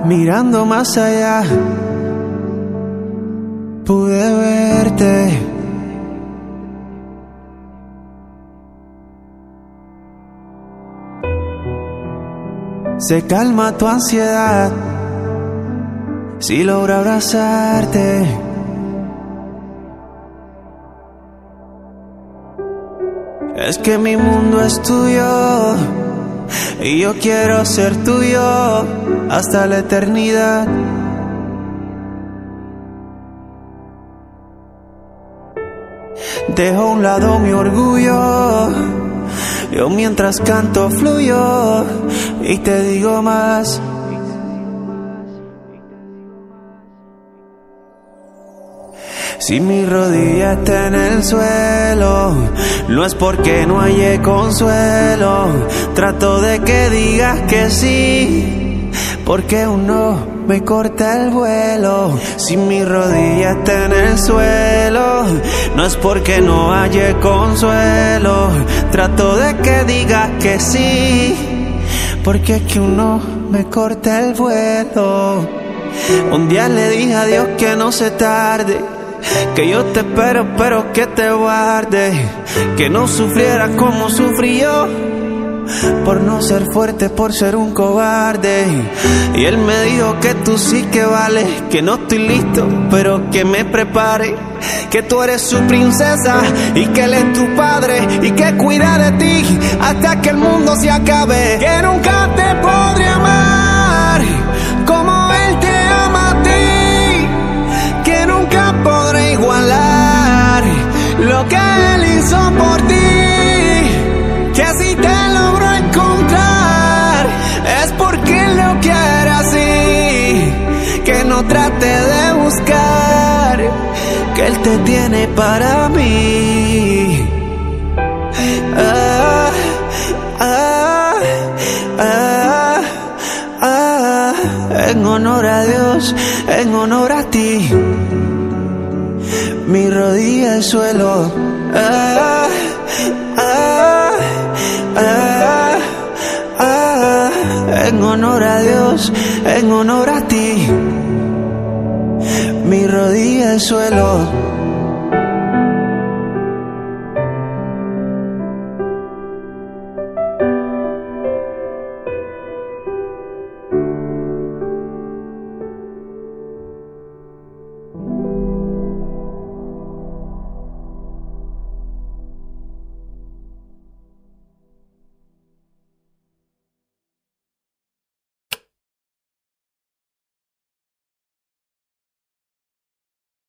Mirando más allá, pude verte. Se calma tu ansiedad si logro abrazarte. Es que mi mundo es tuyo y yo quiero ser tuyo hasta la eternidad. Dejo a un lado mi orgullo, yo mientras canto fluyo y te digo más. Si mi rodilla está en el suelo, no es porque no haya consuelo. Trato de que digas que sí, porque un no me corta el vuelo. Si mi rodilla está en el suelo, no es porque no haya consuelo. Trato de que digas que sí, porque es que un no me corta el vuelo. Un día le dije a Dios que no se tarde, que yo te espero, pero que te guarde, que no sufriera como sufrí yo, por no ser fuerte, por ser un cobarde. Y él me dijo que tú sí que vales, que no estoy listo, pero que me prepare, que tú eres su princesa y que él es tu padre y que cuida de ti hasta que el mundo se acabe. Que nunca te podré amar como él te ama a ti, que nunca podré igualar lo que él hizo por ti, que si te logro encontrar es porque él lo quiere así, que no trate de buscar, que él te tiene para mí. Ah, ah, ah, ah, en honor a Dios, en honor a ti, mi rodilla al suelo. Ah, ah, ah, ah, en honor a Dios, en honor a ti, mi rodilla al suelo.